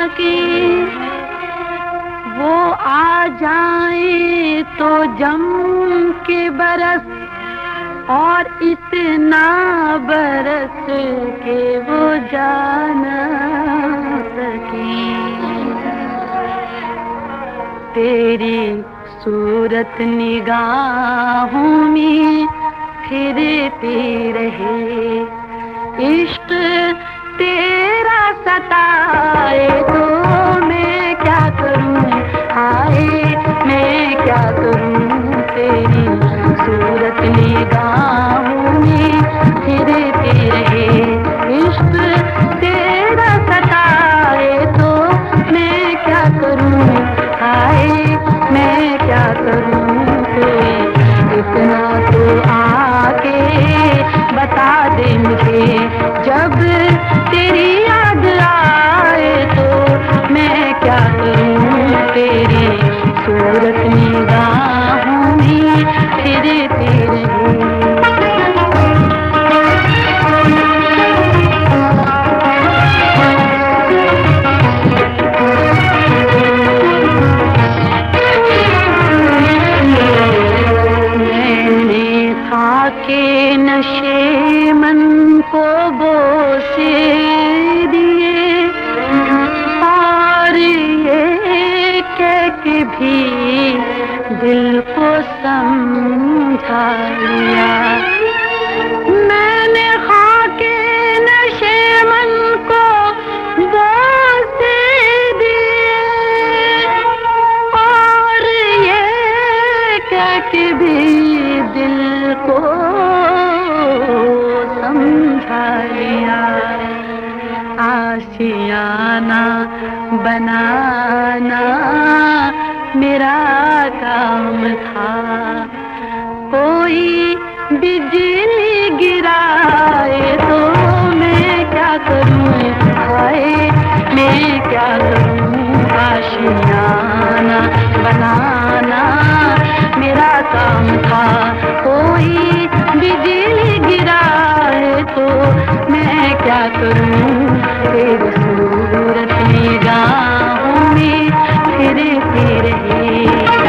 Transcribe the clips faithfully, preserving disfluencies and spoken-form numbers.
की, वो आ जाए तो जम के बरस और इतना बरस के वो जाना सके। तेरी सूरत निगाहों में फिरती रहे, इश्क तेरा सताए तो मैं क्या करूं, हाय मैं क्या करूं। तेरी सूरत निगाहों में फिरती रहे, इश्क तेरा सताए तो मैं क्या करूं, हाय मैं क्या करूं। कोई इतना तो आके बता दे मुझे, जब तेरी याद आए तो मैं क्या करूं। तेरी सूरत निगाहों में फिरती रही। के नशे मन को बोसे दिए, और ये कह के भी दिल को समझा लिया। मैंने खाके नशे मन को बोसे दिए, और ये कह के भी दिल को समझा लिया। आशियाना बनाना मेरा काम था, कोई बिजली गिराए तो मैं क्या करूं, हाय मैं क्या करूं। आशियाना बनाना मेरा काम था, कोई बिजली गिराए तो मैं क्या करूं। तेरी सूरत निगाहों में फिरती रही।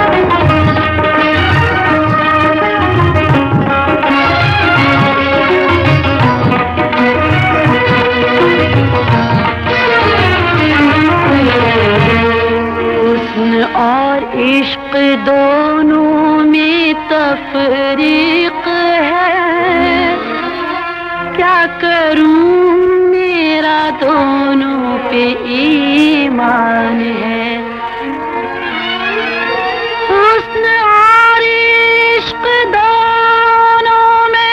हुस्न और इश्क दोनों में तफरीक है, क्या करूं मेरा दोनों पे ईमान है। हुस्न और इश्क दोनों में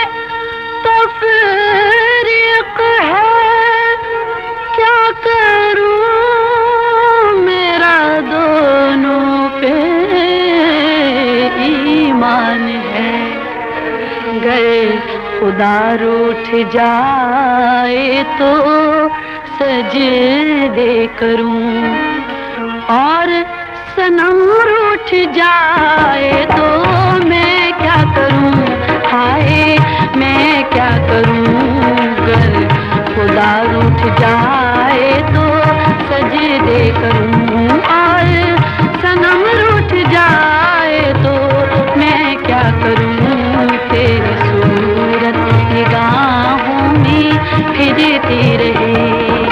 तफरीक है, क्या करूं मेरा दोनों पे ईमान है। गए खुदा रूठ जाए तो सजदे करूं, और सनम रूठ जाए तो मैं क्या करूं, हाय मैं क्या करूं। गर खुदा रूठ जाए तो सजदे करूं, और सनम रूठ जाए तो मैं क्या करूं। तेरी सूरत निगाहों में फिरती रही।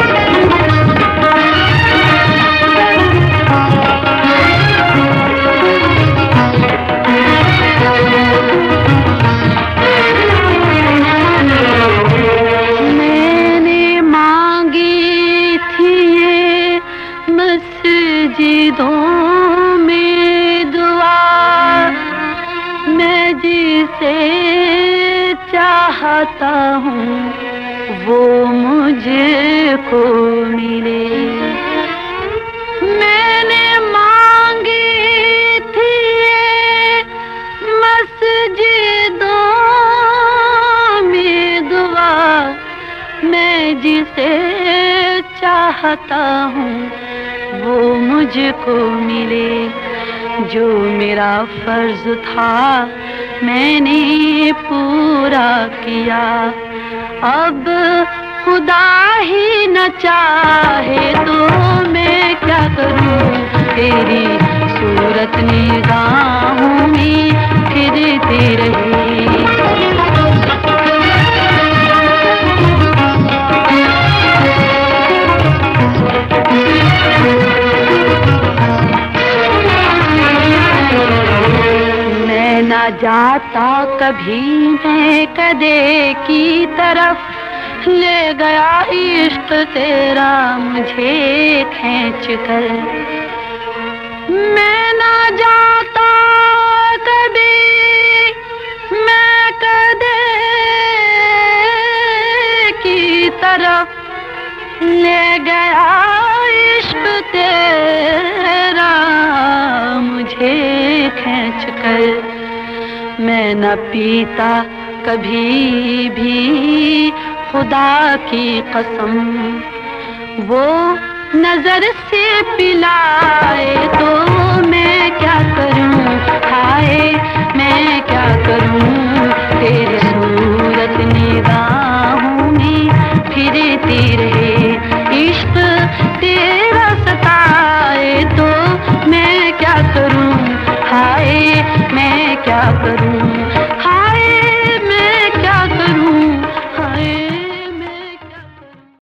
मैंने मांगी थी ये मस्जिदों में दुआ, मैं जिसे चाहता हूँ वो मुझको मिले। मैंने मांगी थी ये मस्जिदों में दुआ, मैं जिसे चाहता हूँ वो मुझको मिले। जो मेरा फर्ज था मैंने पूरा किया, अब खुदा ही न चाहे तो मैं क्या करूं, तेरी सूरत निगाहों में फिरती रही। मैं न जाता कभी मैं कदे की तरफ, ले गया इश्क तेरा मुझे खींच कर। मैं न जाता कभी मैं कदे की तरफ, ले गया इश्क तेरा मुझे खींच कर। मैं न पीता कभी भी खुदा की कसम, वो नजर से पिलाए तो मैं